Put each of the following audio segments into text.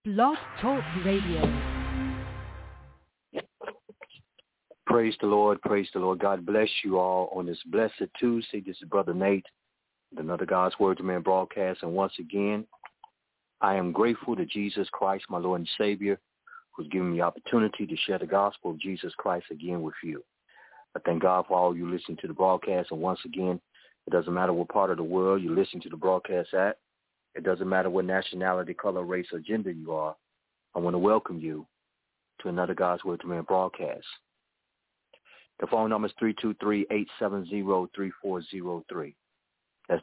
Blog Talk Radio. Praise the Lord. Praise the Lord. God bless you all on this blessed Tuesday. This is Brother Nate, with another God's Word to Man broadcast. And once again, I am grateful to Jesus Christ, my Lord and Savior, who's given me the opportunity to share the gospel of Jesus Christ again with you. I thank God for all you listening to the broadcast. And once again, it doesn't matter what part of the world you listen to the broadcast at. It doesn't matter what nationality, color, race, or gender you are. I want to welcome you to another God's Word to Man broadcast. The phone number is 323-870-3403. That's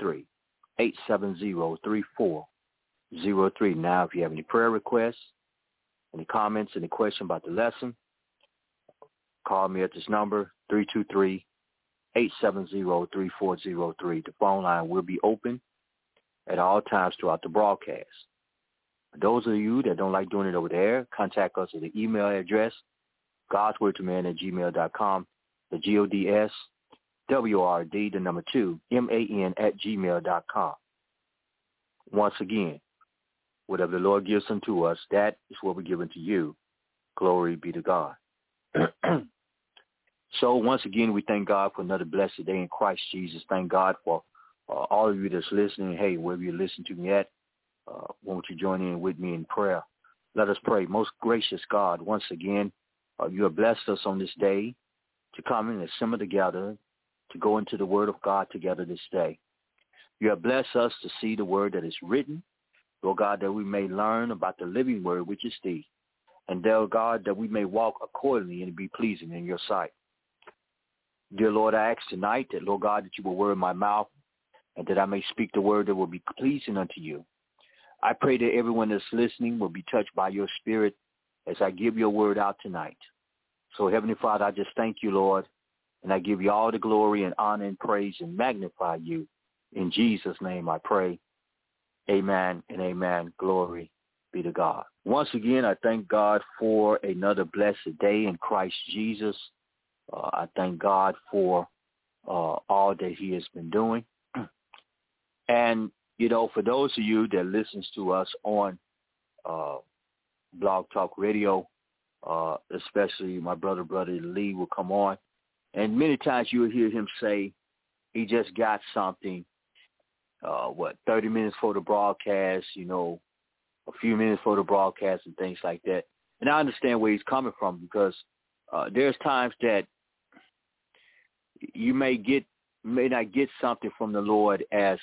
323-870-3403. Now, if you have any prayer requests, any comments, any question about the lesson, call me at this number, 323-870-3403. The phone line will be open at all times throughout the broadcast. For those of you that don't like doing it over there, contact us at the email address, godswordtoman@gmail.com, the GODSWRD, the number 2, MAN@gmail.com. Once again, whatever the Lord gives unto us, that is what we're giving to you. Glory be to God. So once again, we thank God for another blessed day in Christ Jesus. Thank God for all of you that's listening. Hey, wherever you listen to me at, won't you join in with me in prayer? Let us pray. Most gracious God, once again, you have blessed us on this day to come and assemble together to go into the Word of God together this day. You have blessed us to see the Word that is written, Lord God, that we may learn about the living Word, which is thee, and, dear God, that we may walk accordingly and be pleasing in your sight. Dear Lord, I ask tonight that, Lord God, that you will word my mouth and that I may speak the word that will be pleasing unto you. I pray that everyone that's listening will be touched by your Spirit as I give your word out tonight. So, Heavenly Father, I just thank you, Lord, and I give you all the glory and honor and praise and magnify you. In Jesus' name I pray. Amen and amen. Glory be to God. Once again, I thank God for another blessed day in Christ Jesus. I thank God for all that he has been doing. And, you know, for those of you that listens to us on Blog Talk Radio, especially my brother Lee will come on. And many times you will hear him say he just got something, 30 minutes for the broadcast, you know, a few minutes for the broadcast and things like that. And I understand where he's coming from because there's times that you may not get something from the Lord as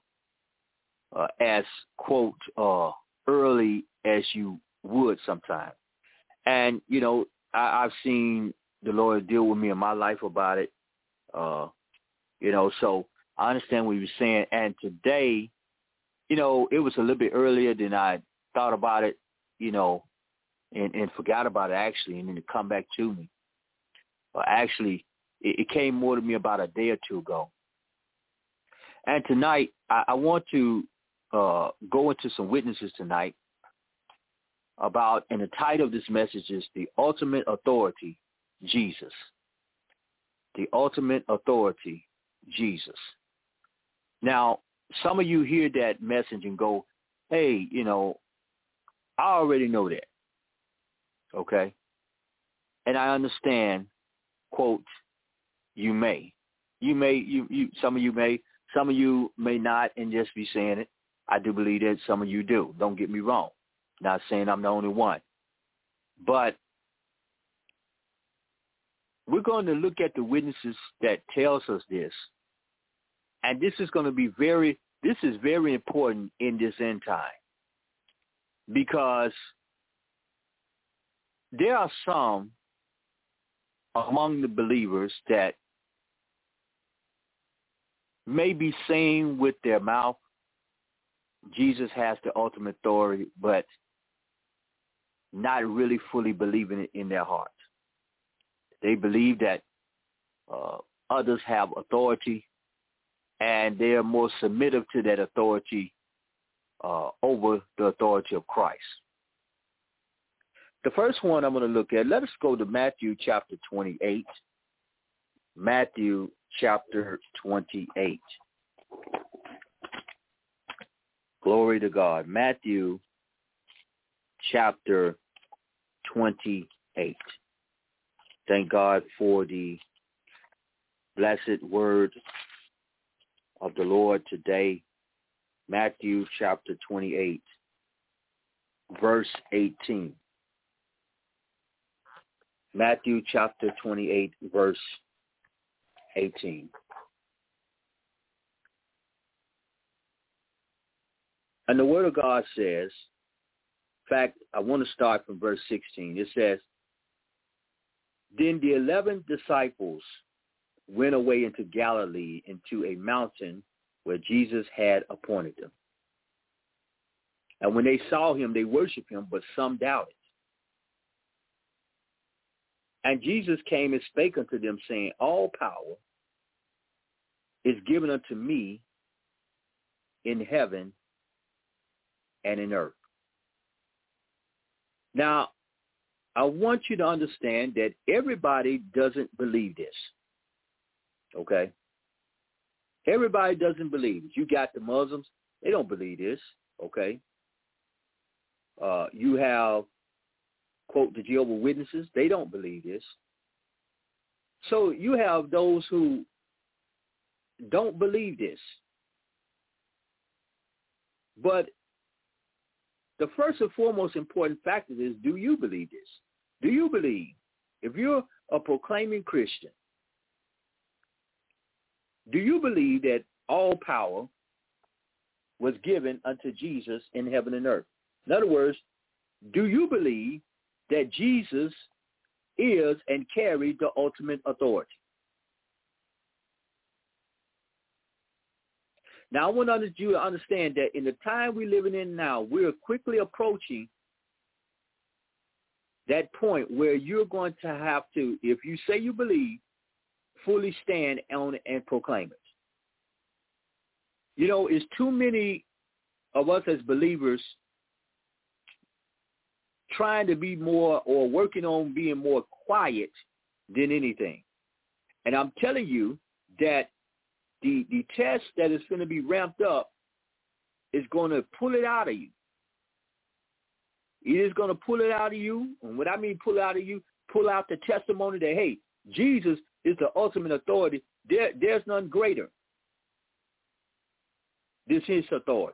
quote, early as you would sometimes. And, you know, I've seen the Lord deal with me in my life about it, you know, so I understand what he was saying. And today, you know, it was a little bit earlier than I thought about it, you know, and forgot about it actually, and then it come back to me. Actually, it came more to me about a day or two ago. And tonight, I want to go into some witnesses tonight about, and the title of this message is The Ultimate Authority, Jesus. The Ultimate Authority, Jesus. Now, some of you hear that message and go, hey, you know, I already know that. Okay? And I understand, quote, you may. Some of you may not, and just be saying it. I do believe that some of you do. Don't get me wrong. Not saying I'm the only one. But we're going to look at the witnesses that tells us this. And this is going to be very important in this end time. Because there are some among the believers that may be saying with their mouth, Jesus has the ultimate authority, but not really fully believing it in their heart. They believe that others have authority, and they are more submissive to that authority over the authority of Christ. The first one I'm going to look at, let us go to Matthew chapter 28. Matthew chapter 28. Glory to God. Matthew chapter 28. Thank God for the blessed word of the Lord today. Matthew chapter 28, verse 18. Matthew chapter 28, verse 18. And the word of God says, in fact, I want to start from verse 16. It says, then the 11 disciples went away into Galilee, into a mountain where Jesus had appointed them. And when they saw him, they worshiped him, but some doubted. And Jesus came and spake unto them, saying, all power is given unto me in heaven and in earth. Now, I want you to understand that everybody doesn't believe this. Okay? Everybody doesn't believe it. You got the Muslims, they don't believe this. Okay? You have, quote, the Jehovah's Witnesses, they don't believe this. So you have those who don't believe this. But the first and foremost important factor is, do you believe this? Do you believe, if you're a proclaiming Christian, do you believe that all power was given unto Jesus in heaven and earth? In other words, do you believe that Jesus is and carried the ultimate authority? Now, I want you to understand that in the time we're living in now, we're quickly approaching that point where you're going to have to, if you say you believe, fully stand on it and proclaim it. You know, it's too many of us as believers trying to be more or working on being more quiet than anything. And I'm telling you that the test that is going to be ramped up is going to pull it out of you. It is going to pull it out of you. And what I mean pull out of you, pull out the testimony that, hey, Jesus is the ultimate authority. There's none greater. This is authority.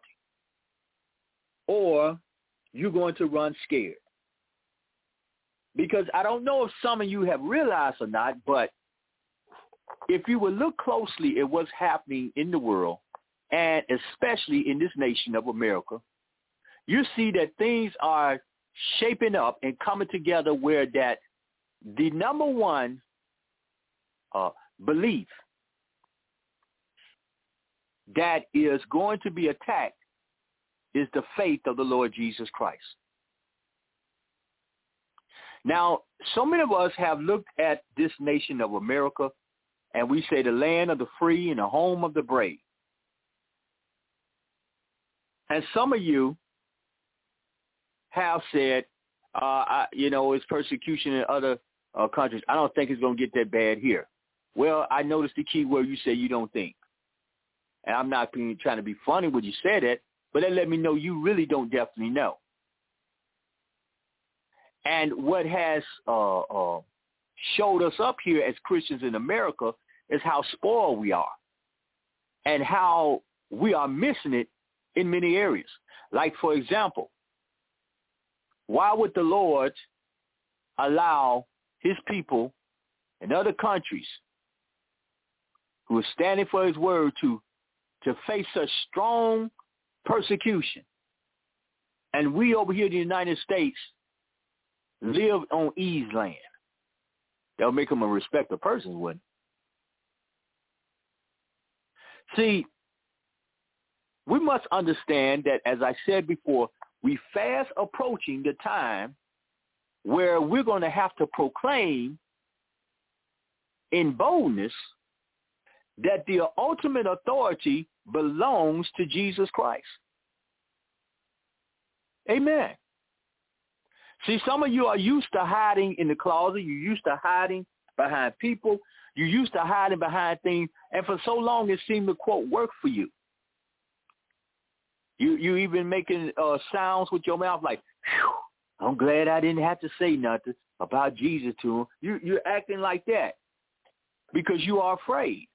Or you're going to run scared. Because I don't know if some of you have realized or not, but if you would look closely at what's happening in the world, and especially in this nation of America, you see that things are shaping up and coming together where that the number one belief that is going to be attacked is the faith of the Lord Jesus Christ. Now, so many of us have looked at this nation of America, and we say the land of the free and the home of the brave. And some of you have said, it's persecution in other countries. I don't think it's going to get that bad here. Well, I noticed the key word you say you don't think. And I'm not trying to be funny when you said it, but that let me know you really don't definitely know. And what has showed us up here as Christians in America is how spoiled we are and how we are missing it in many areas. Like, for example, why would the Lord allow his people in other countries who are standing for his word to face such strong persecution? And we over here in the United States live on ease land. That'll make them a respected person, wouldn't it? See, we must understand that, as I said before, we fast approaching the time where we're going to have to proclaim in boldness that the ultimate authority belongs to Jesus Christ. Amen. See, some of you are used to hiding in the closet. You're used to hiding behind people. You're used to hiding behind things. And for so long, it seemed to, quote, work for you. You even making sounds with your mouth like, I'm glad I didn't have to say nothing about Jesus to him. You're acting like that because you are afraid.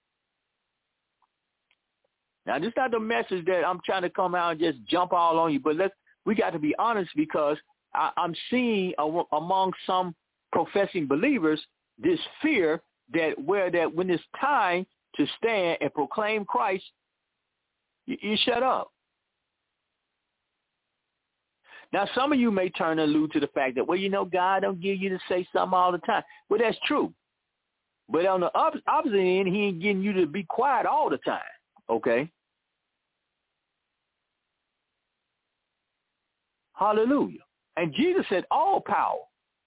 Now, this is not the message that I'm trying to come out and just jump all on you, but we got to be honest, because I'm seeing among some professing believers this fear that when it's time to stand and proclaim Christ, you shut up. Now, some of you may turn and allude to the fact that, well, God don't give you to say something all the time. Well, that's true. But on the opposite end, he ain't getting you to be quiet all the time, okay? Hallelujah. And Jesus said all power.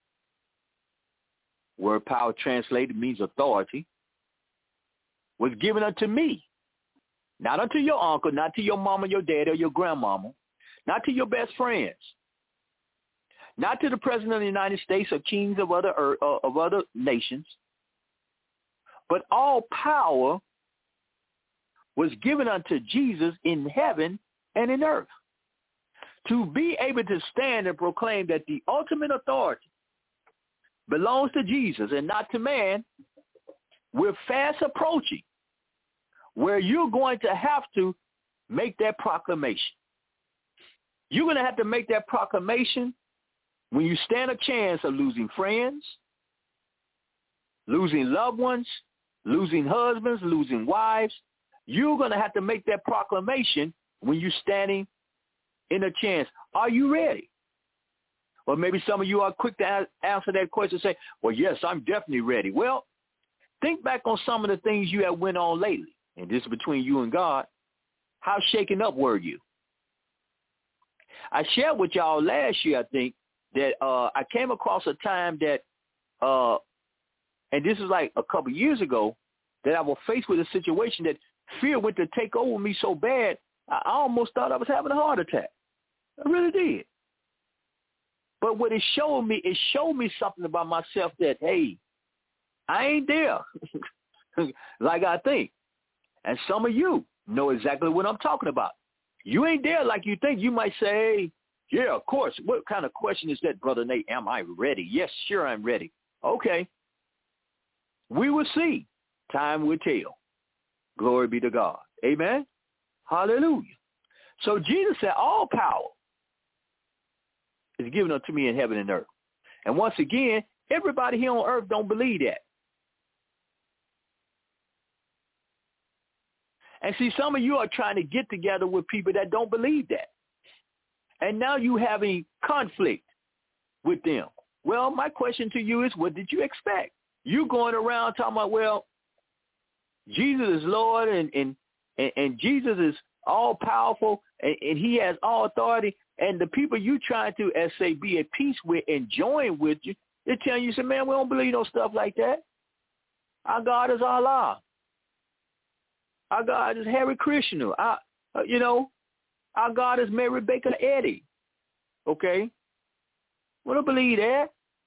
Word power translated means authority. Was given unto me. Not unto your uncle, not to your mama, your dad, or your grandmama. Not to your best friends. Not to the president of the United States or kings of other nations. But all power was given unto Jesus in heaven and in earth. To be able to stand and proclaim that the ultimate authority belongs to Jesus and not to man, we're fast approaching where you're going to have to make that proclamation. You're going to have to make that proclamation when you stand a chance of losing friends, losing loved ones, losing husbands, losing wives. You're going to have to make that proclamation when you're standing in a chance. Are you ready? Or maybe some of you are quick to answer that question and say, well, yes, I'm definitely ready. Well, think back on some of the things you have went on lately, and this is between you and God. How shaken up were you? I shared with y'all last year, I think, that I came across a time that, and this is like a couple years ago, that I was faced with a situation that fear went to take over me so bad, I almost thought I was having a heart attack. I really did. But what it showed me something about myself that, hey, I ain't there like I think. And some of you know exactly what I'm talking about. You ain't there like you think. You might say, hey, yeah, of course. What kind of question is that, Brother Nate? Am I ready? Yes, sure, I'm ready. Okay. We will see. Time will tell. Glory be to God. Amen. Hallelujah. So Jesus said, all power is given unto me in heaven and earth. And once again, everybody here on earth don't believe that. And see, some of you are trying to get together with people that don't believe that. And now you having conflict with them. Well, my question to you is, what did you expect? You going around talking about, well, Jesus is Lord and Jesus is all powerful and he has all authority. And the people you trying to, as say, be at peace with and join with you, they're telling you, say, man, we don't believe no stuff like that. Our God is Allah. Our God is Hare Krishna. Our God is Mary Baker Eddy. Okay? We don't believe that.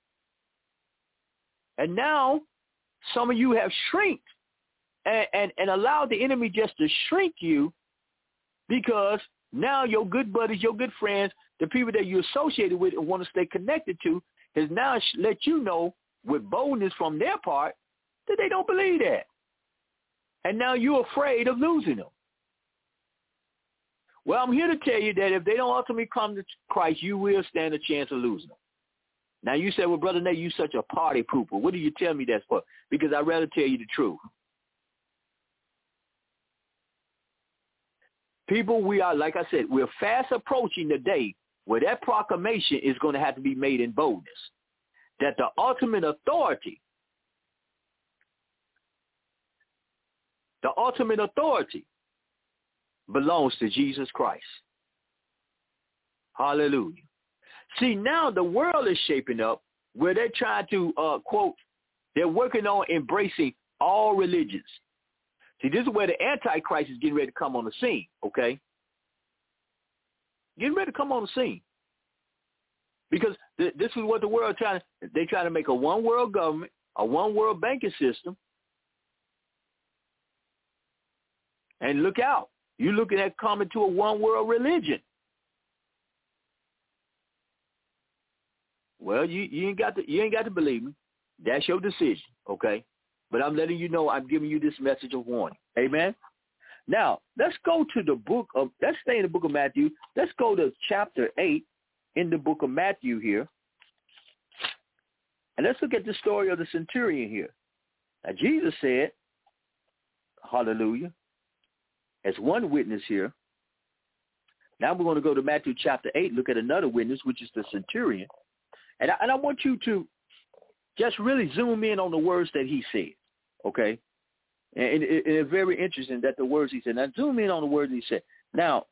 And now some of you have shrinked and allowed the enemy just to shrink you, because now your good buddies, your good friends, the people that you associated with and want to stay connected to, has now let you know with boldness from their part that they don't believe that. And now you're afraid of losing them. Well, I'm here to tell you that if they don't ultimately come to Christ, you will stand a chance of losing them. Now, you say, well, Brother Nate, you such a party pooper. What do you tell me that's for? Because I'd rather tell you the truth. People, we are, like I said, we're fast approaching the day where that proclamation is going to have to be made in boldness, that the ultimate authority belongs to Jesus Christ. Hallelujah. See, now the world is shaping up where they're trying to, quote, they're working on embracing all religions. See, this is where the Antichrist is getting ready to come on the scene, okay? Getting ready to come on the scene. Because this is what the world they're trying to make a one-world government, a one-world banking system. And look out. You're looking at coming to a one-world religion. Well, you ain't got to believe me. That's your decision, okay? But I'm letting you know I'm giving you this message of warning. Amen? Now, let's stay in the book of Matthew. Let's go to chapter 8 in the book of Matthew here. And let's look at the story of the centurion here. Now, Jesus said, hallelujah, as one witness here. Now we're going to go to Matthew chapter 8, look at another witness, which is the centurion. And I want you to just really zoom in on the words that he said, okay? And it's very interesting that the words he said. Now zoom in on the words he said. Now,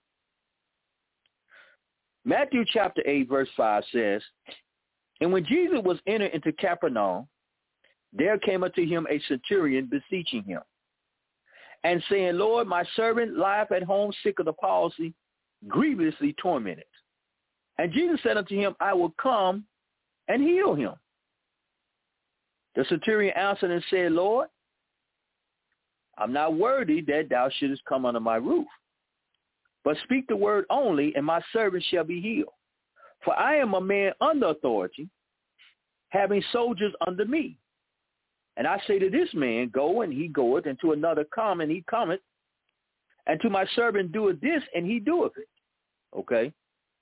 Matthew chapter 8, verse 5 says, and when Jesus was entered into Capernaum, there came unto him a centurion beseeching him, and saying, Lord, my servant lieth at home sick of the palsy, grievously tormented. And Jesus said unto him, I will come and heal him. The centurion answered and said, Lord, I'm not worthy that thou shouldest come under my roof, but speak the word only, and my servant shall be healed. For I am a man under authority, having soldiers under me. And I say to this man, go, and he goeth, and to another, come, and he cometh, and to my servant, doeth this, and he doeth it. Okay?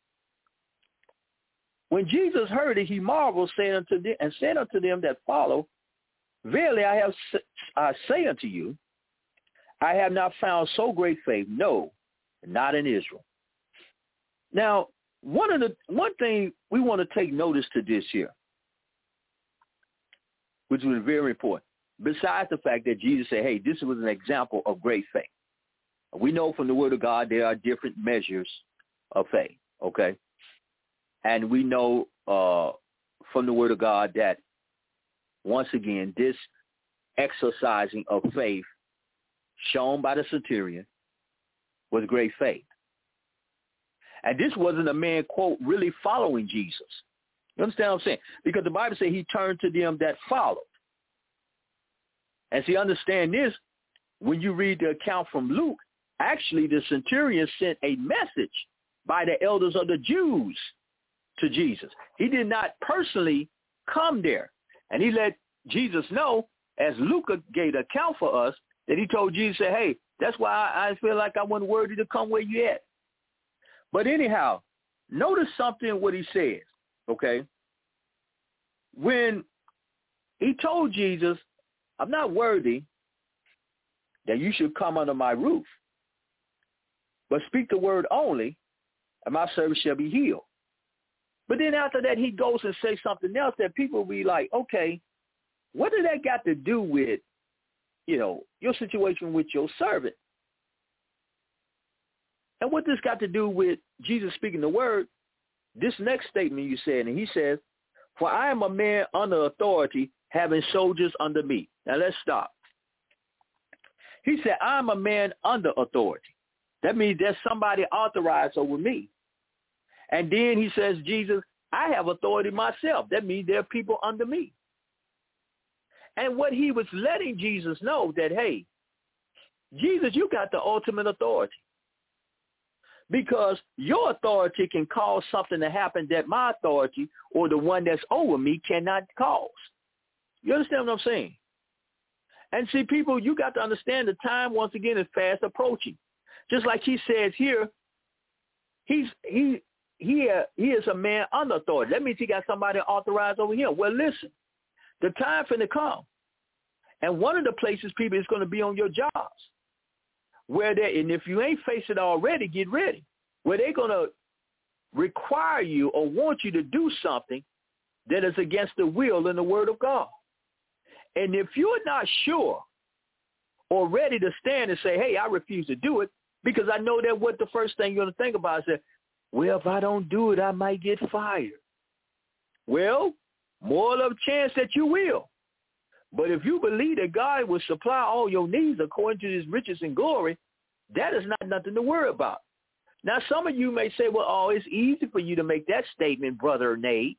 When Jesus heard it, he marveled, saying unto them, and said unto them that follow, verily I say unto you, I have not found so great faith, no, not in Israel. Now, one thing we want to take notice to this here, which was very important, besides the fact that Jesus said, hey, this was an example of great faith. We know from the Word of God there are different measures of faith, okay? And we know from the Word of God that, once again, this exercising of faith shown by the centurion was great faith. And this wasn't a man, quote, really following Jesus. You understand what I'm saying? Because the Bible says he turned to them that followed. And see, understand this, when you read the account from Luke, actually the centurion sent a message by the elders of the Jews to Jesus. He did not personally come there. And he let Jesus know, as Luke gave the account for us, that he told Jesus, hey, that's why I feel like I wasn't worthy to come where you at. But anyhow, notice something what he says, okay? When he told Jesus, I'm not worthy that you should come under my roof, but speak the word only, and my servant shall be healed. But then after that, he goes and says something else that people will be like, okay, what did that got to do with, your situation with your servant? And what this got to do with Jesus speaking the word? This next statement you said, and he says, for I am a man under authority, having soldiers under me. Now let's stop. He said, I'm a man under authority. That means there's somebody authorized over me. And then he says, Jesus, I have authority myself. That means there are people under me. And what he was letting Jesus know that, hey, Jesus, you got the ultimate authority. Because your authority can cause something to happen that my authority or the one that's over me cannot cause. You understand what I'm saying? And see, people, you got to understand the time, once again, is fast approaching. Just like he says here, he is a man under authority. That means he got somebody authorized over him. Well, listen, the time finna come. And one of the places, people, is going to be on your jobs. And if you ain't faced it already, get ready. Where they're going to require you or want you to do something that is against the will and the word of God. And if you're not sure or ready to stand and say, hey, I refuse to do it, because I know that what the first thing you're going to think about is that, well, if I don't do it, I might get fired. Well, more of a chance that you will. But if you believe that God will supply all your needs according to his riches and glory, that is not nothing to worry about. Now, some of you may say, well, it's easy for you to make that statement, Brother Nate.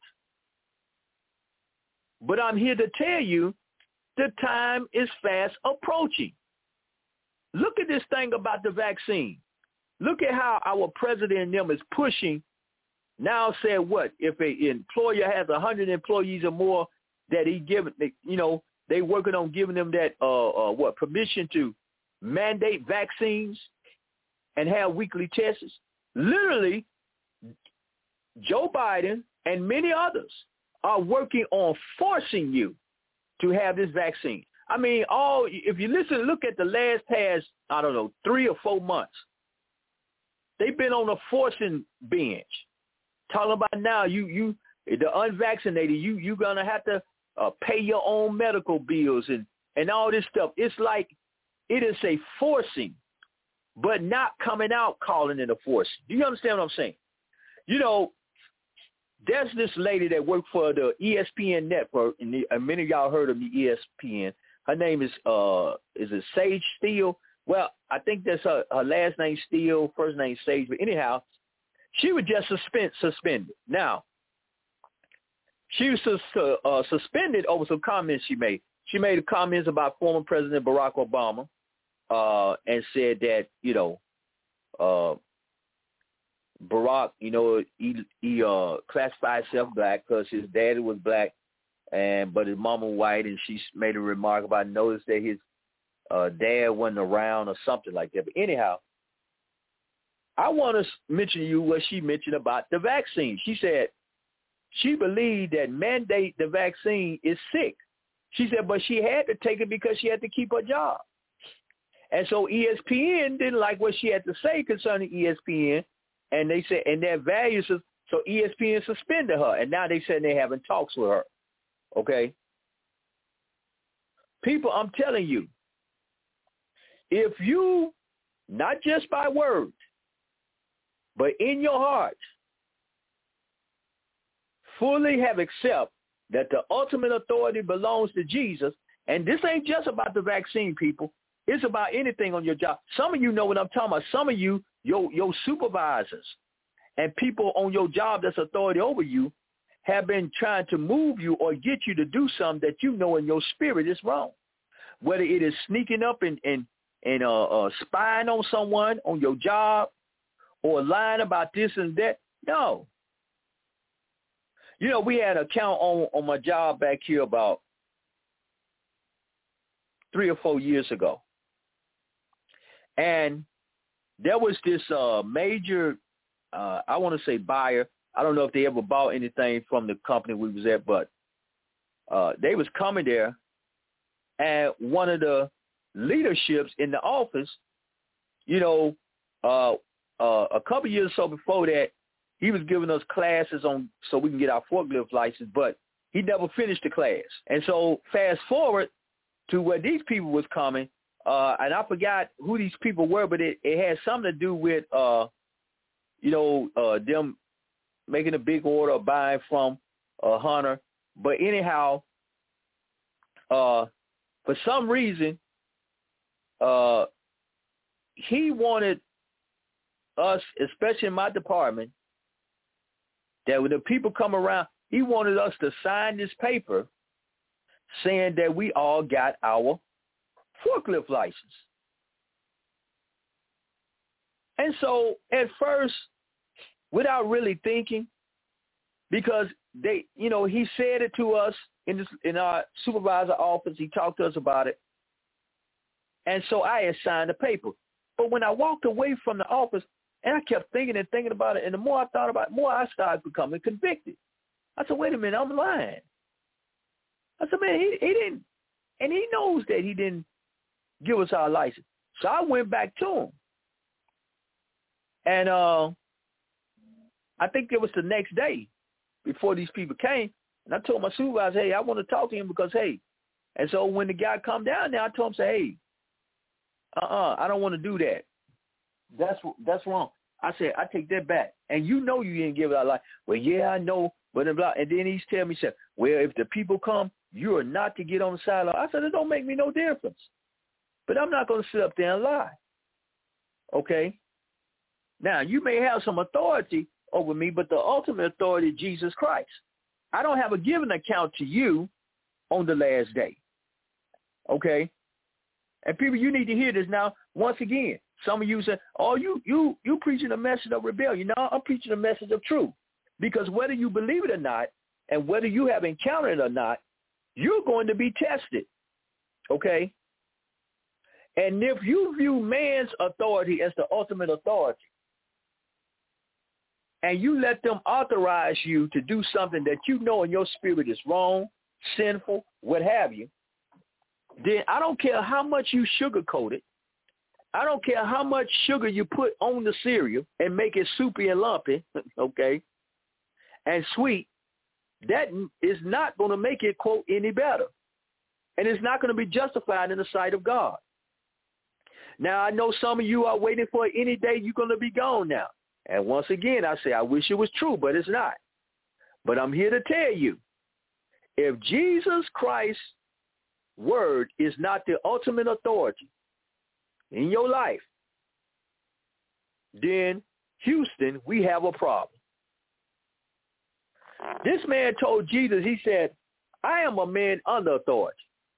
But I'm here to tell you the time is fast approaching. Look at this thing about the vaccine. Look at how our president and them is pushing now said what? If an employer has 100 employees or more that he given, they working on giving them that permission to mandate vaccines and have weekly tests. Literally, Joe Biden and many others are working on forcing you to have this vaccine. I mean, if you look at the past, 3 or 4 months, they've been on a forcing bench, talking about now the unvaccinated, you're gonna have to pay your own medical bills and all this stuff. It's like it is a forcing, but not coming out calling it a forcing. Do you understand what I'm saying? There's this lady that worked for the ESPN network, and many of y'all heard of the ESPN. Her name is it Sage Steele? Well, I think that's her last name Steele, first name Sage. But anyhow, she was just suspended. Now, she was suspended over some comments she made. She made comments about former President Barack Obama and said that, Barack, he classified himself black because his daddy was black, but his mama white, and she made a remark about notice that his dad wasn't around or something like that. But anyhow, I want to mention to you what she mentioned about the vaccine. She said she believed that mandate the vaccine is sick. She said, but she had to take it because she had to keep her job. And so ESPN didn't like what she had to say concerning ESPN, and they said, and their values, so ESPN suspended her, and now they said they're having talks with her. Okay? People, I'm telling you, if you, not just by words, but in your heart, fully have accepted that the ultimate authority belongs to Jesus, and this ain't just about the vaccine, people. It's about anything on your job. Some of you know what I'm talking about. Some of you, your supervisors and people on your job that's authority over you have been trying to move you or get you to do something that you know in your spirit is wrong. Whether it is sneaking up and spying on someone on your job or lying about this and that. No. We had an account on my job back here about 3 or 4 years ago. And there was this major, I want to say buyer. I don't know if they ever bought anything from the company we was at, but they was coming there, and one of the leaderships in the office, a couple years or so before that, he was giving us classes on so we can get our forklift license, but he never finished the class. And so fast forward to where these people was coming, and I forgot who these people were, but it had something to do with, them making a big order of buying from Hunter. But anyhow, for some reason, he wanted us, especially in my department, that when the people come around, he wanted us to sign this paper saying that we all got our forklift license. And so at first, without really thinking, because they, he said it to us in our supervisor office, he talked to us about it. And so I had signed the paper. But when I walked away from the office, and I kept thinking and thinking about it, and the more I thought about it, the more I started becoming convicted. I said, wait a minute, I'm lying. I said, man, he didn't, and he knows that he didn't give us our license. So I went back to him. And I think it was the next day before these people came, and I told my supervisor, hey, I want to talk to him because, hey. And so when the guy come down there, I told him, say, hey, I don't want to do that. That's wrong. I said, I take that back. And you didn't give it our life. Well, yeah, I know, but blah. And then he's telling me, said, well, if the people come, you are not to get on the sideline. I said, it don't make me no difference. But I'm not going to sit up there and lie. Okay? Now, you may have some authority over me, but the ultimate authority is Jesus Christ. I don't have a given account to you on the last day. Okay? And people, you need to hear this now. Once again, some of you say, oh, you preaching a message of rebellion. No, I'm preaching a message of truth. Because whether you believe it or not, and whether you have encountered it or not, you're going to be tested, okay? And if you view man's authority as the ultimate authority, and you let them authorize you to do something that you know in your spirit is wrong, sinful, what have you, then I don't care how much you sugarcoat it. I don't care how much sugar you put on the cereal and make it soupy and lumpy, okay, and sweet. That is not going to make it, quote, any better. And it's not going to be justified in the sight of God. Now, I know some of you are waiting for any day you're going to be gone now. And once again, I say, I wish it was true, but it's not. But I'm here to tell you, if Jesus Christ's word is not the ultimate authority in your life, then Houston, we have a problem. This man told Jesus, he said, I am a man under authority,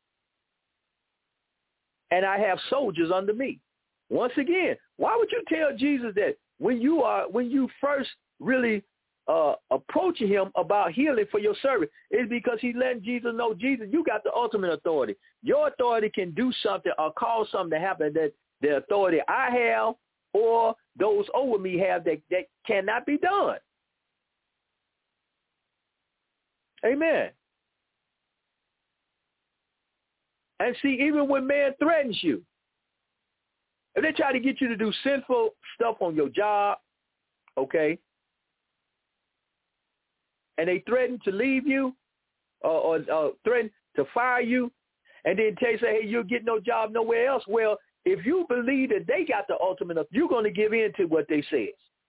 and I have soldiers under me. Once again, why would you tell Jesus that when you first really approaching him about healing for your servant? It's because he letting Jesus know, Jesus, you got the ultimate authority. Your authority can do something or cause something to happen that the authority I have or those over me have that cannot be done. Amen. And see, even when man threatens you, if they try to get you to do sinful stuff on your job, okay, and they threaten to leave you or threaten to fire you, and then say, hey, you'll get no job nowhere else. Well, if you believe that they got the ultimate, you're going to give in to what they say.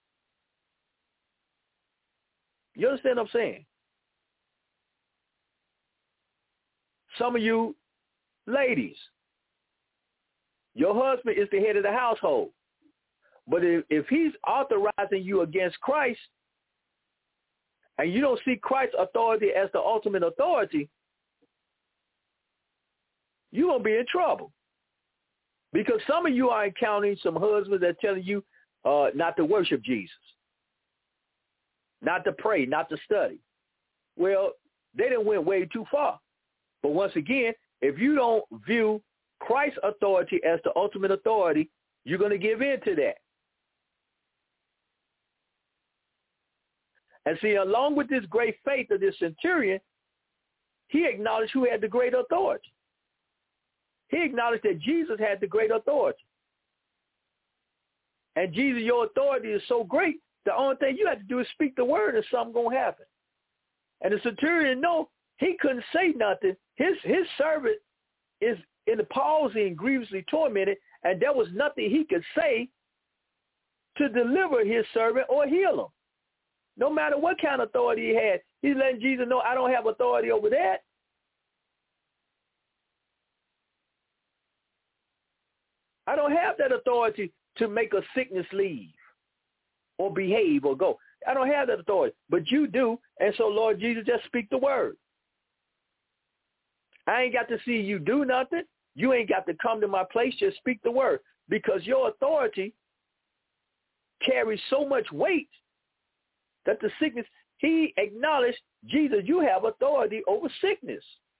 You understand what I'm saying? Some of you ladies, your husband is the head of the household. But if he's authorizing you against Christ, and you don't see Christ's authority as the ultimate authority, you're going to be in trouble. Because some of you are encountering some husbands that are telling you not to worship Jesus, not to pray, not to study. Well, they done went way too far. But once again, if you don't view Christ's authority as the ultimate authority, you're going to give in to that. And see, along with this great faith of this centurion, he acknowledged who had the great authority. He acknowledged that Jesus had the great authority. And Jesus, your authority is so great, the only thing you have to do is speak the word and something's going to happen. And the centurion, no, he couldn't say nothing. His servant is in the palsy and grievously tormented, and there was nothing he could say to deliver his servant or heal him. No matter what kind of authority he had, he's letting Jesus know, I don't have authority over that. I don't have that authority to make a sickness leave or behave or go. I don't have that authority, but you do. And so, Lord Jesus, just speak the word. I ain't got to see you do nothing. You ain't got to come to my place. Just speak the word, because your authority carries so much weight that the sickness, he acknowledged, Jesus, you have authority over sickness.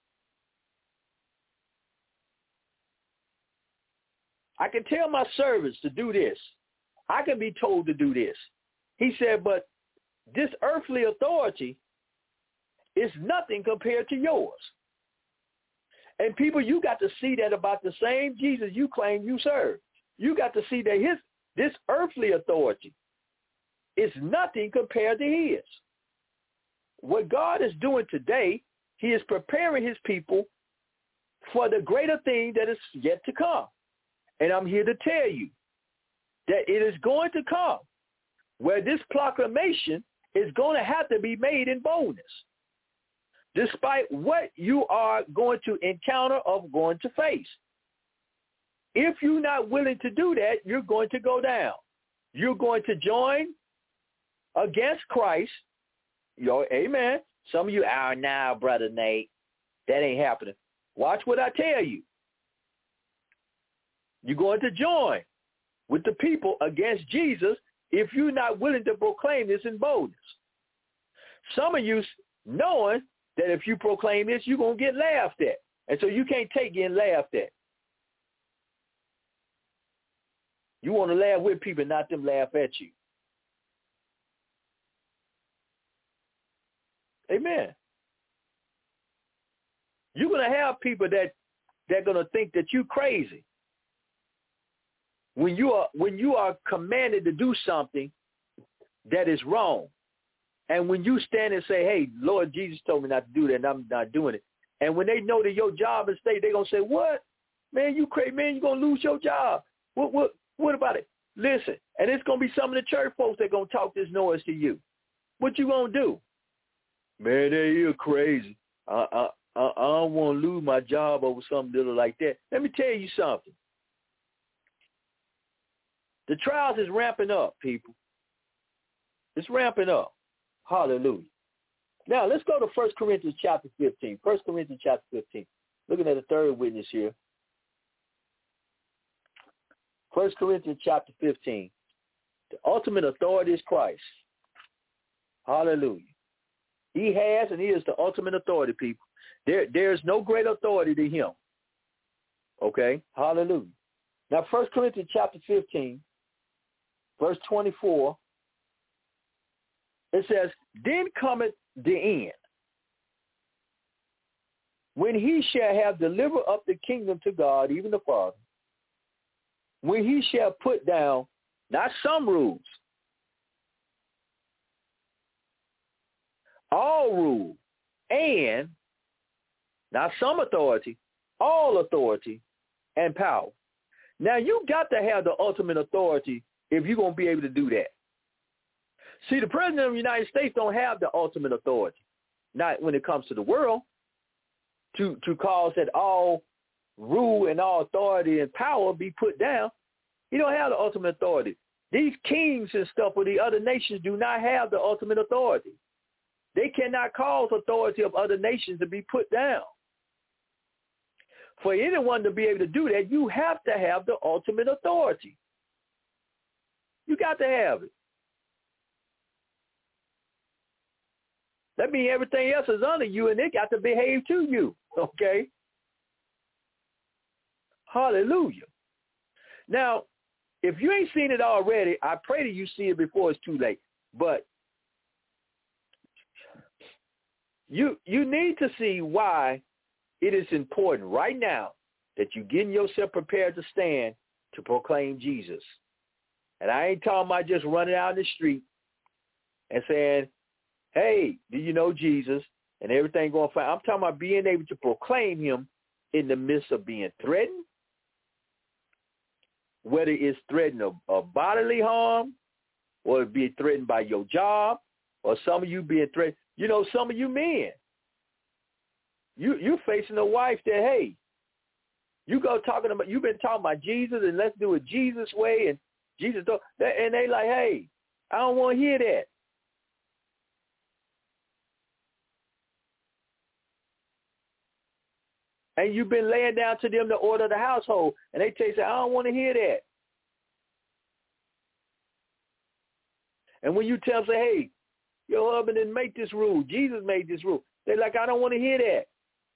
I can tell my servants to do this. I can be told to do this. He said, but this earthly authority is nothing compared to yours. And people, you got to see that about the same Jesus you claim you serve. You got to see that this earthly authority is nothing compared to his. What God is doing today, he is preparing his people for the greater thing that is yet to come. And I'm here to tell you that it is going to come where this proclamation is going to have to be made in boldness, despite what you are going to encounter or going to face. If you're not willing to do that, you're going to go down. You're going to join against Christ. Amen. Some of you, now, Brother Nate, that ain't happening. Watch what I tell you. You're going to join with the people against Jesus if you're not willing to proclaim this in boldness. Some of you knowing that if you proclaim this, you're going to get laughed at. And so you can't take getting laughed at. You want to laugh with people, not them laugh at you. Amen. You're going to have people that they're going to think that you crazy. When you are commanded to do something that is wrong. And when you stand and say, hey, Lord Jesus told me not to do that, and I'm not doing it. And when they know that your job is state, they're going to say, what? Man, you crazy. Man, you're going to lose your job. What about it? Listen, and it's going to be some of the church folks that going to talk this noise to you. What you going to do? Man, you're crazy. I don't want to lose my job over something little like that. Let me tell you something. The trials is ramping up, people. It's ramping up. Hallelujah. Now, let's go to 1 Corinthians chapter 15. 1 Corinthians chapter 15. Looking at the third witness here. 1 Corinthians chapter 15. The ultimate authority is Christ. Hallelujah. He has and he is the ultimate authority, people. There's no greater authority than him. Okay? Hallelujah. Now, 1 Corinthians chapter 15, verse 24, it says, then cometh the end, when he shall have delivered up the kingdom to God, even the Father, when he shall put down not some rules, all rule, and not some authority, all authority and power. Now, you got to have the ultimate authority if you're going to be able to do that. See, the president of the United States don't have the ultimate authority, not when it comes to the world, to cause that all rule and all authority and power be put down. He don't have the ultimate authority. These kings and stuff of the other nations do not have the ultimate authority. They cannot cause authority of other nations to be put down. For anyone to be able to do that, you have to have the ultimate authority. You got to have it. That means everything else is under you, and they got to behave to you, okay? Hallelujah. Now, if you ain't seen it already, I pray that you see it before it's too late. But you need to see why it is important right now that you getting yourself prepared to stand to proclaim Jesus. And I ain't talking about just running out in the street and saying, hey, do you know Jesus? And everything going fine. I'm talking about being able to proclaim him in the midst of being threatened, whether it's threatened of bodily harm or being threatened by your job, or some of you being threatened. You know, some of you men, you facing a wife that, hey, you've been talking about Jesus and let's do it Jesus way, and Jesus, and they like, hey, I don't want to hear that. And you've been laying down to them to order the household, and they tell you, I don't want to hear that. And when you tell them, say, hey, your husband didn't make this rule, Jesus made this rule, they're like, I don't want to hear that.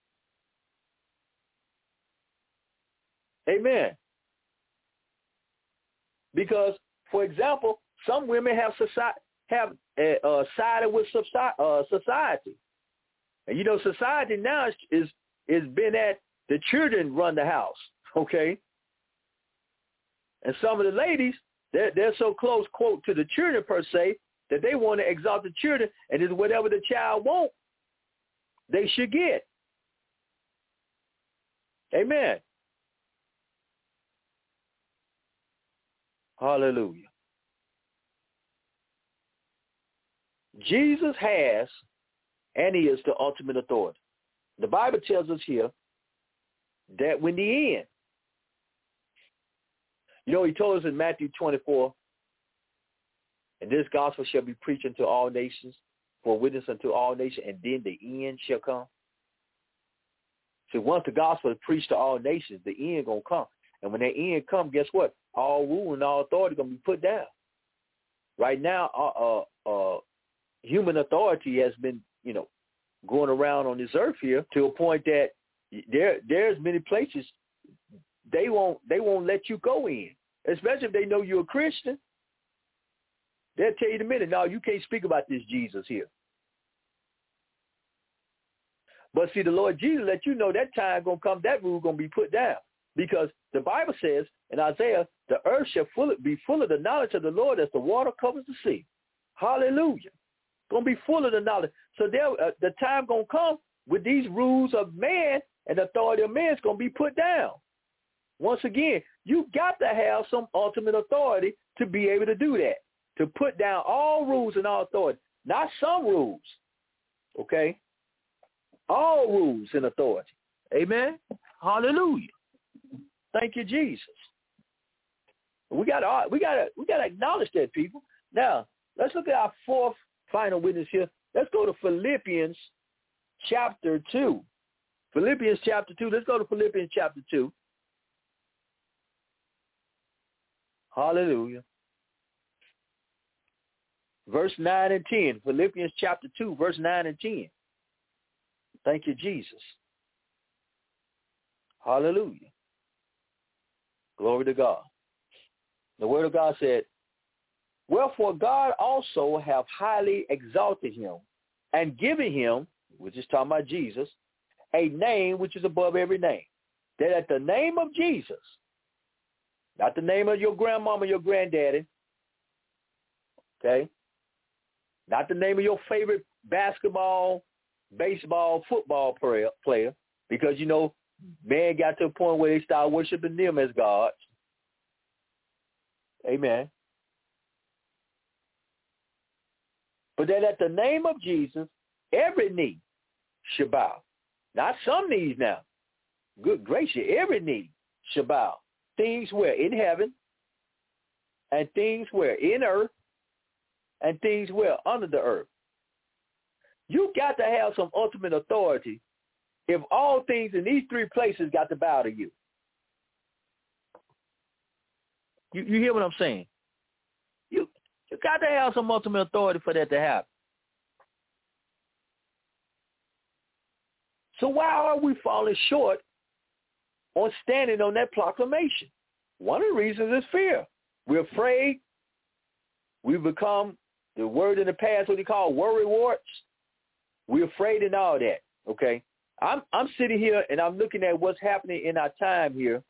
Amen. Because, for example, some women have sided with society. And, you know, society now is been at the children run the house, okay? And some of the ladies, they're so close, quote, to the children per se, that they want to exalt the children, and it's whatever the child wants, they should get. Amen. Hallelujah. Jesus has, and he is the ultimate authority. The Bible tells us here that when the end, you know, he told us in Matthew 24, and this gospel shall be preached unto all nations, for a witness unto all nations, and then the end shall come. So once the gospel is preached to all nations, the end going to come. And when that end come, guess what? All rule and all authority going to be put down. Right now, human authority has been, going around on this earth here to a point that there's many places they won't let you go in, especially if they know you're a Christian. They'll tell you in a minute, no, you can't speak about this Jesus here. But see, the Lord Jesus let you know that time going to come, that rule going to be put down. Because the Bible says in Isaiah, the earth shall be full of the knowledge of the Lord as the water covers the sea. Hallelujah. Going to be full of the knowledge. So the time going to come with these rules of man and the authority of man is going to be put down. Once again, you got to have some ultimate authority to be able to do that, to put down all rules and all authority, not some rules, okay? All rules and authority. Amen? Hallelujah. Thank you, Jesus. We got to acknowledge that, people. Now, let's look at our fourth final witness here. Let's go to Philippians chapter 2. Philippians chapter 2. Let's go to Philippians chapter 2. Hallelujah. Verse 9 and 10. Philippians chapter 2, verse 9 and 10. Thank you, Jesus. Hallelujah. Glory to God. The word of God said, wherefore God also have highly exalted him and given him, which is talking about Jesus, a name which is above every name. That at the name of Jesus, not the name of your grandmama, your granddaddy, okay? Not the name of your favorite basketball, baseball, football player, because, man got to a point where they started worshiping them as gods. Amen. But that at the name of Jesus, every knee should bow. Not some knees now. Good gracious, every knee should bow. Things where in heaven, and things where in earth, and things where under the earth. You got to have some ultimate authority if all things in these three places got to bow to you. You hear what I'm saying? You got to have some ultimate authority for that to happen. So why are we falling short on standing on that proclamation? One of the reasons is fear. We're afraid. We've become, the word in the past, what they call worry warts. We're afraid and all that, okay? I'm sitting here and I'm looking at what's happening in our time here.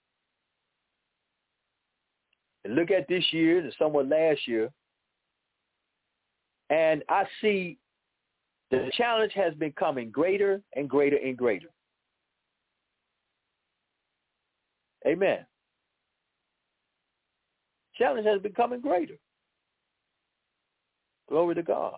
And look at this year and somewhat last year. And I see the challenge has been coming greater and greater and greater. Amen. Challenge has been coming greater. Glory to God.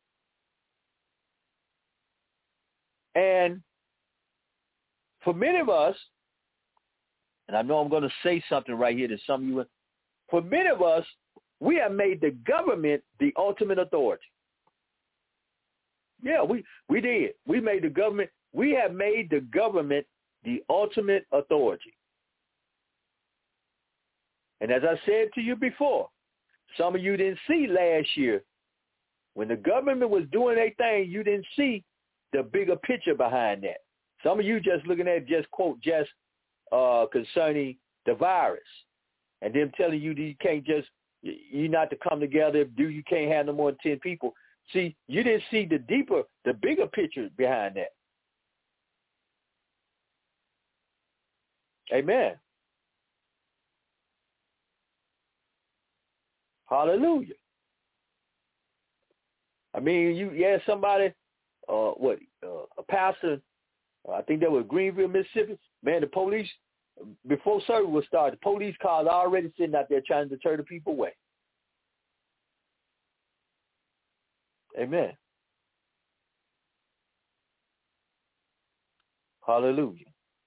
And for many of us, and I know I'm going to say something right here to some of you, for many of us, we have made the government the ultimate authority. Yeah, we did. We have made the government the ultimate authority. And as I said to you before, some of you didn't see last year, when the government was doing their thing, you didn't see the bigger picture behind that. Some of you just looking at concerning the virus, and them telling you that you can't you not to come together, you can't have no more than 10 people. See, you didn't see the bigger picture behind that. Amen. Hallelujah. I mean, you had somebody, a pastor, I think that was Greenville, Mississippi. Man, the police, before service was started, the police cars are already sitting out there trying to deter the people away. Amen. Hallelujah.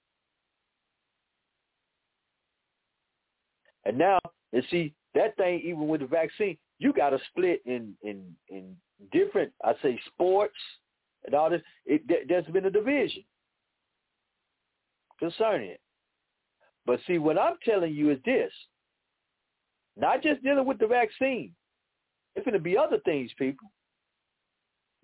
And now, you see, that thing, even with the vaccine, you got to split in different, I say, sports and all this. There's been a division concerning it. But see, what I'm telling you is this. Not just dealing with the vaccine. There's going to be other things, people.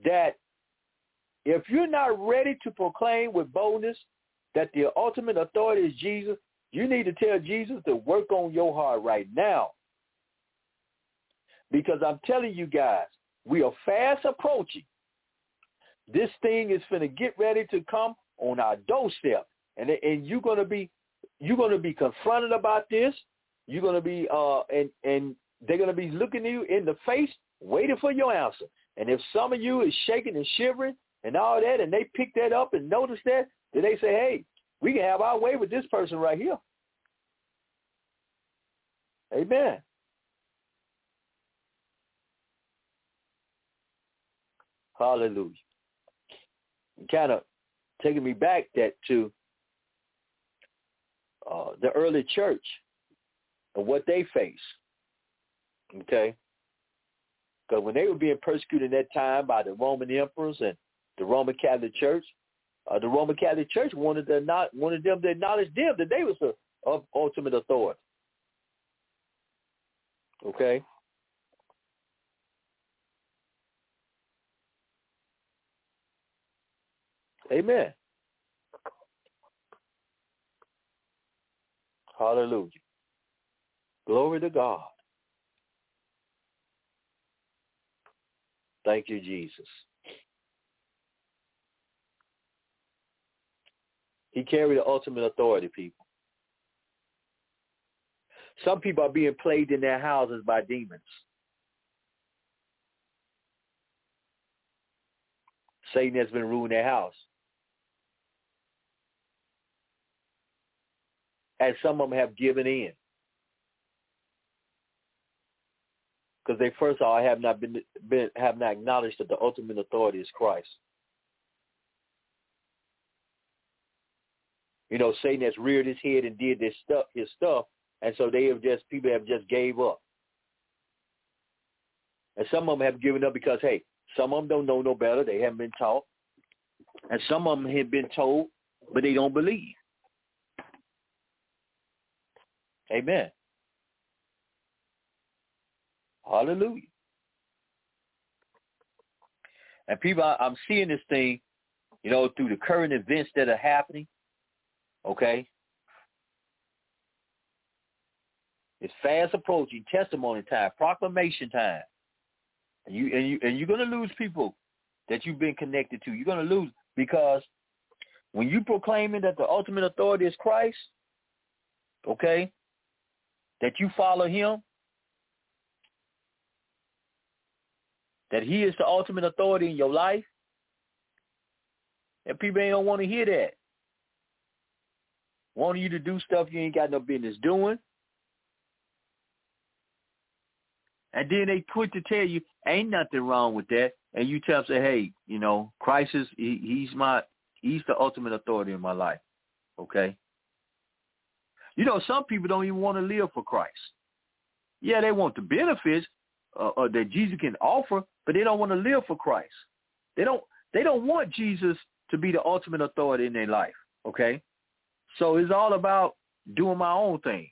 that if you're not ready to proclaim with boldness that the ultimate authority is Jesus, you need to tell Jesus to work on your heart right now. Because I'm telling you guys, we are fast approaching. This thing is finna get ready to come on our doorstep. And you're gonna be confronted about this. You're gonna be and they're gonna be looking at you in the face, waiting for your answer. And if some of you is shaking and shivering and all that, and they pick that up and notice that, then they say, hey, we can have our way with this person right here. Amen. Hallelujah. Kind of taking me back to the early church and what they faced. Okay? Because when they were being persecuted at that time by the Roman emperors and the Roman Catholic Church wanted them to acknowledge them that they was of ultimate authority. Okay? Amen. Hallelujah. Glory to God. Thank you, Jesus. He carried the ultimate authority, people. Some people are being plagued in their houses by demons. Satan has been ruling their house. And some of them have given in. Because they first of all have not acknowledged that the ultimate authority is Christ. You know, Satan has reared his head and did his stuff, and so people have just gave up. And some of them have given up because, hey, some of them don't know no better. They haven't been taught. And some of them have been told, but they don't believe. Amen. Hallelujah. And people, I'm seeing this thing, you know, through the current events that are happening. Okay? It's fast approaching, testimony time, proclamation time. And you're going to lose people that you've been connected to. You're going to lose because when you proclaiming that the ultimate authority is Christ, okay, that you follow him, that he is the ultimate authority in your life, and people ain't don't want to hear that. Wanting you to do stuff you ain't got no business doing. And then they quick to tell you, ain't nothing wrong with that. And you tell them, say, hey, you know, Christ is, he's the ultimate authority in my life. Okay? You know, some people don't even want to live for Christ. Yeah, they want the benefits that Jesus can offer, but they don't want to live for Christ. They don't want Jesus to be the ultimate authority in their life. Okay? So it's all about doing my own thing.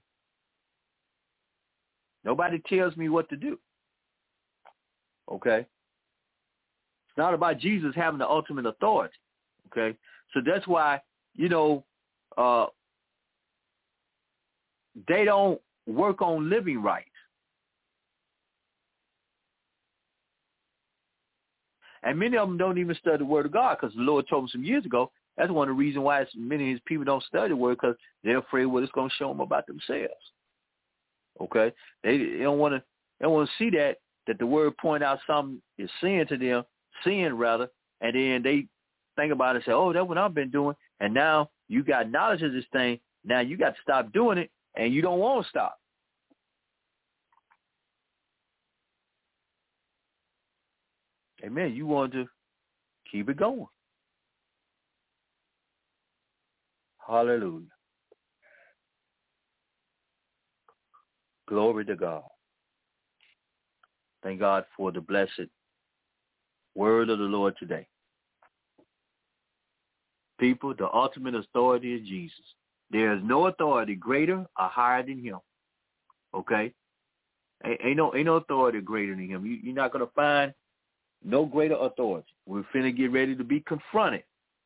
Nobody tells me what to do. Okay? It's not about Jesus having the ultimate authority. Okay? So that's why, you know, they don't work on living right. And many of them don't even study the Word of God because the Lord told them some years ago, that's one of the reasons why many of his people don't study the Word because they're afraid what it's going to show them about themselves. Okay? They don't want to see that the Word point out something is sin to them, and then they think about it and say, oh, that's what I've been doing. And now you got knowledge of this thing. Now you got to stop doing it, and you don't want to stop. Amen. You want to keep it going. Hallelujah. Glory to God. Thank God for the blessed word of the Lord today. People, the ultimate authority is Jesus. There is no authority greater or higher than him. Okay? Ain't no authority greater than him. You're not going to find No greater authority. We're finna get ready to be confronted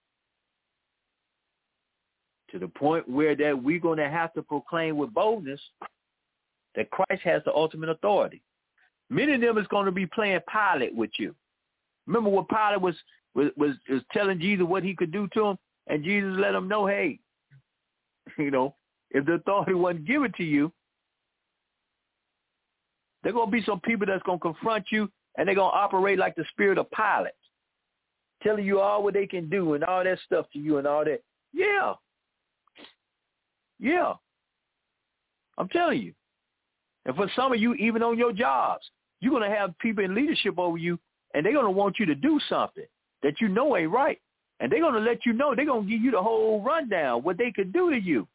to the point where that we're going to have to proclaim with boldness that Christ has the ultimate authority. Many of them is going to be playing Pilate with you. Remember what Pilate was telling Jesus what he could do to him, and Jesus let him know, hey, if the authority wasn't given to you, there are going to be some people that's going to confront you, and they're going to operate like the spirit of Pilate, telling you all what they can do and all that stuff to you and all that. Yeah. I'm telling you. And for some of you, even on your jobs, you're going to have people in leadership over you, and they're going to want you to do something that you know ain't right. And they're going to let you know, they're going to give you the whole rundown, what they could do to you,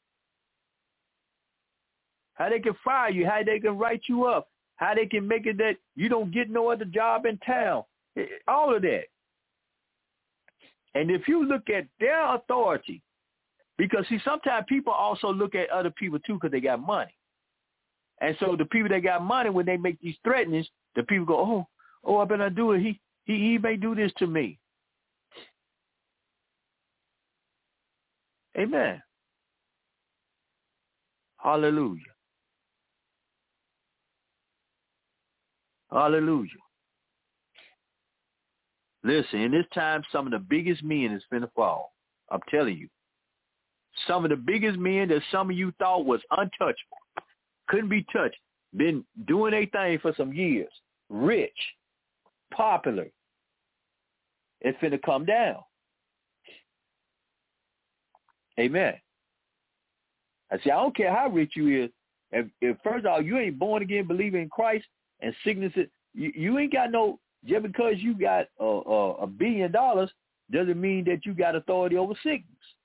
how they can fire you, how they can write you up, how they can make it that you don't get no other job in town, all of that. And if you look at their authority, because, see, sometimes people also look at other people, too, because they got money. And so the people that got money, when they make these threatenings, the people go, I better do it. He may do this to me. Amen. Hallelujah. Hallelujah. Listen, in this time, some of the biggest men is finna fall. I'm telling you. Some of the biggest men that some of you thought was untouchable, couldn't be touched, been doing their thing for some years, rich, popular, it's finna come down. Amen. I say, I don't care how rich you is. If first of all, you ain't born again, believing in Christ, and sickness, you ain't got no, just because you got $1 billion doesn't mean that you got authority over sickness.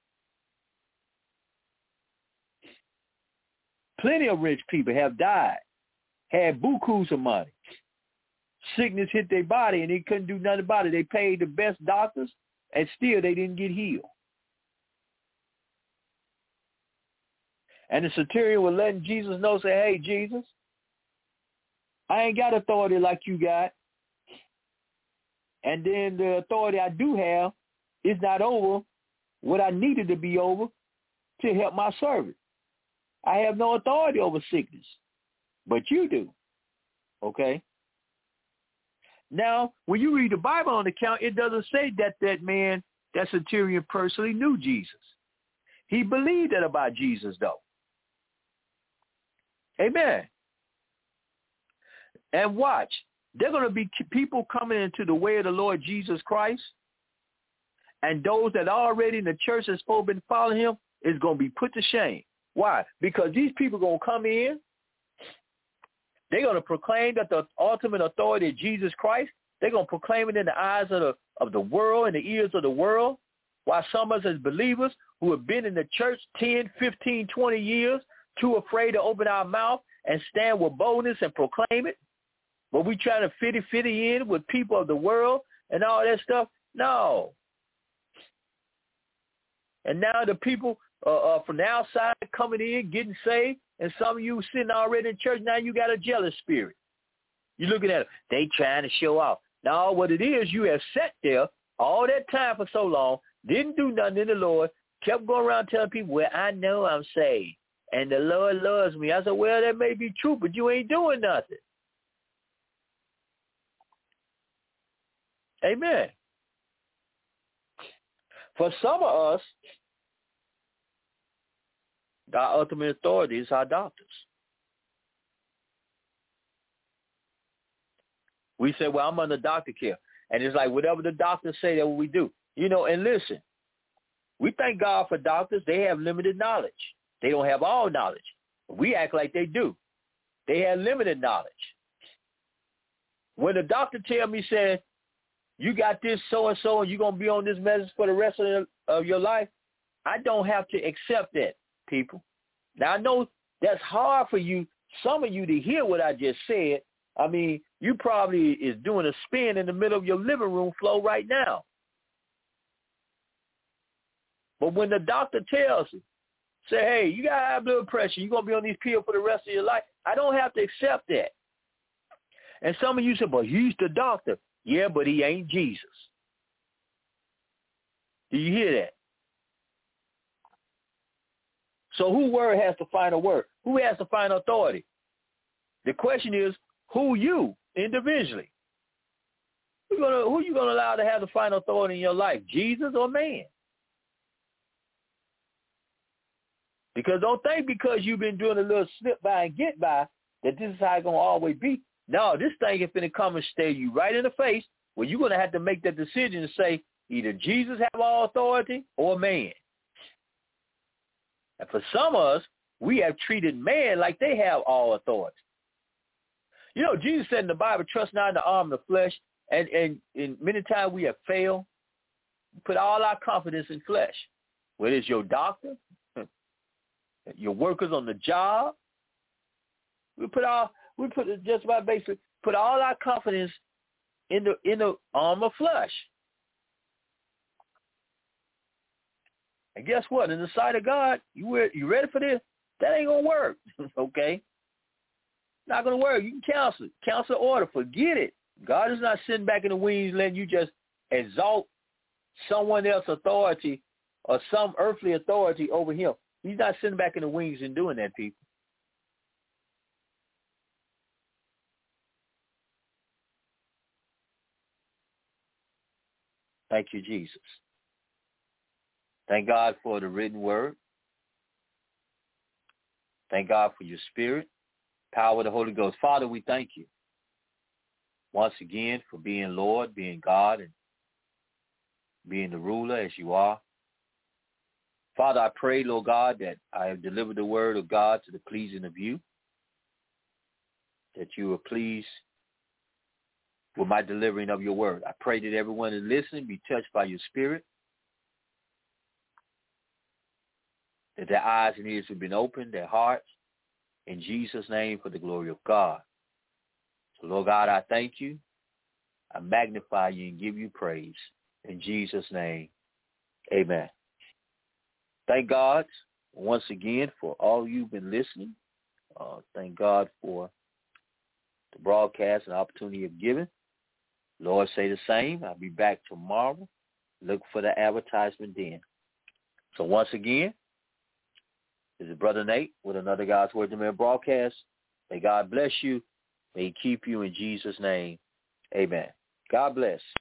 Plenty of rich people have died, had bukus of money. Sickness hit their body, and they couldn't do nothing about it. They paid the best doctors, and still they didn't get healed. And the centurion was letting Jesus know, say, hey, Jesus, I ain't got authority like you got. And then the authority I do have is not over what I needed to be over to help my servant. I have no authority over sickness, but you do. Okay? Now, when you read the Bible on the account, it doesn't say that man, that centurion, personally knew Jesus. He believed that about Jesus, though. Amen. And watch, there are going to be people coming into the way of the Lord Jesus Christ, and those that are already in the church that's supposed to be following him is going to be put to shame. Why? Because these people are going to come in, they're going to proclaim that the ultimate authority of Jesus Christ, they're going to proclaim it in the eyes of the world and the ears of the world, while some of us as believers who have been in the church 10, 15, 20 years, too afraid to open our mouth and stand with boldness and proclaim it. But we trying to fit it in with people of the world and all that stuff. No. And now the people from the outside coming in, getting saved, and some of you sitting already in church, now you got a jealous spirit. You're looking at them. They trying to show off. Now what it is, you have sat there all that time for so long, didn't do nothing in the Lord, kept going around telling people, well, I know I'm saved, and the Lord loves me. I said, well, that may be true, but you ain't doing nothing. Amen. For some of us, our ultimate authority is our doctors. We say, well, I'm under doctor care. And it's like whatever the doctors say, that's what we do. And listen, we thank God for doctors. They have limited knowledge. They don't have all knowledge. We act like they do. They have limited knowledge. When the doctor tell me, said, you got this so-and-so and you're going to be on this medicine for the rest of your life, I don't have to accept that, people. Now, I know that's hard for you, some of you, to hear what I just said. I mean, you probably is doing a spin in the middle of your living room floor right now. But when the doctor tells you, say, hey, you got high blood pressure, you're going to be on these pills for the rest of your life, I don't have to accept that. And some of you say, but he's the doctor. Yeah, but he ain't Jesus. Do you hear that? So who word has the final word? Who has the final authority? The question is, who you individually? Who you gonna allow to have the final authority in your life, Jesus or man? Because don't think because you've been doing a little slip by and get by that this is how it's gonna always be. No, this thing is gonna come and stare you right in the face where you're gonna have to make that decision and say either Jesus have all authority or man. And for some of us, we have treated man like they have all authority. You know, Jesus said in the Bible, trust not in the arm of the flesh, and many times we have failed. We put all our confidence in flesh, whether it's your doctor, your workers on the job. We put just about basically put all our confidence in the arm of flesh. And guess what? In the sight of God, you ready for this? That ain't gonna work. Okay? Not gonna work. You can cancel it. Cancel order. Forget it. God is not sitting back in the wings letting you just exalt someone else's authority or some earthly authority over him. He's not sitting back in the wings and doing that, people. Thank you, Jesus. Thank God for the written word. Thank God for your spirit, power of the Holy Ghost. Father, we thank you once again for being Lord, being God, and being the ruler as you are. Father, I pray, Lord God, that I have delivered the word of God to the pleasing of you, that you are pleased with my delivering of your word. I pray that everyone is listening be touched by your spirit, that their eyes and ears have been opened, their hearts, in Jesus' name for the glory of God. So, Lord God, I thank you. I magnify you and give you praise. In Jesus' name, amen. Thank God once again for all you've been listening. Thank God for the broadcast and opportunity you've given. Lord, say the same. I'll be back tomorrow. Look for the advertisement then. So once again, this is Brother Nate with another God's Word to Man broadcast. May God bless you. May he keep you in Jesus' name. Amen. God bless.